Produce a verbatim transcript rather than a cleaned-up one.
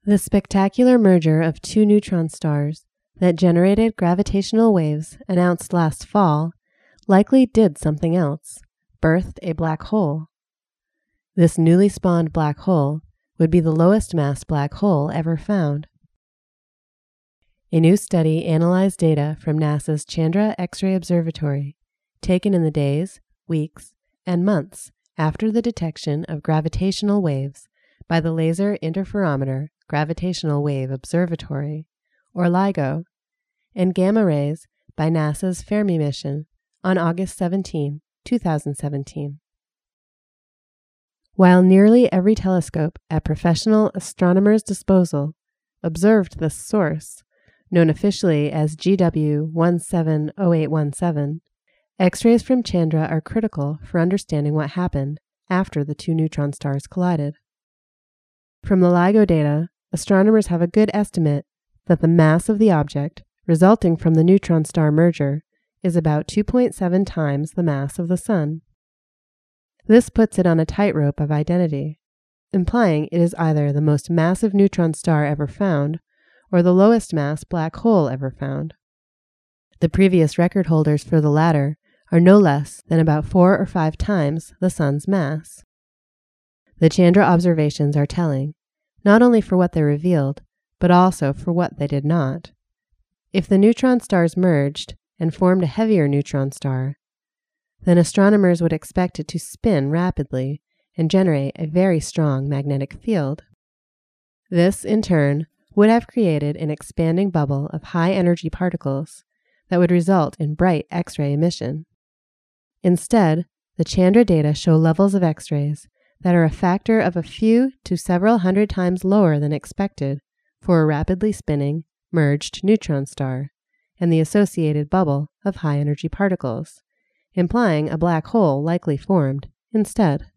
The spectacular merger of two neutron stars that generated gravitational waves announced last fall likely did something else, birthed a black hole. This newly spawned black hole would be the lowest mass black hole ever found. A new study analyzed data from NASA's Chandra X-ray Observatory, taken in the days, weeks, and months after the detection of gravitational waves by the Laser Interferometer Gravitational Wave Observatory, or LIGO, and gamma rays by NASA's Fermi mission on August seventeenth, two thousand seventeen. While nearly every telescope at professional astronomers' disposal observed this source, known officially as G W one seven zero eight one seven, X-rays from Chandra are critical for understanding what happened after the two neutron stars collided. From the LIGO data, astronomers have a good estimate that the mass of the object resulting from the neutron star merger is about two point seven times the mass of the Sun. This puts it on a tightrope of identity, implying it is either the most massive neutron star ever found or the lowest mass black hole ever found. The previous record holders for the latter are no less than about four or five times the Sun's mass. The Chandra observations are telling, not only for what they revealed, but also for what they did not. If the neutron stars merged and formed a heavier neutron star, then astronomers would expect it to spin rapidly and generate a very strong magnetic field. This, in turn, would have created an expanding bubble of high-energy particles that would result in bright X-ray emission. Instead, the Chandra data show levels of X-rays that are a factor of a few to several hundred times lower than expected for a rapidly spinning, merged neutron star and the associated bubble of high-energy particles, implying a black hole likely formed instead.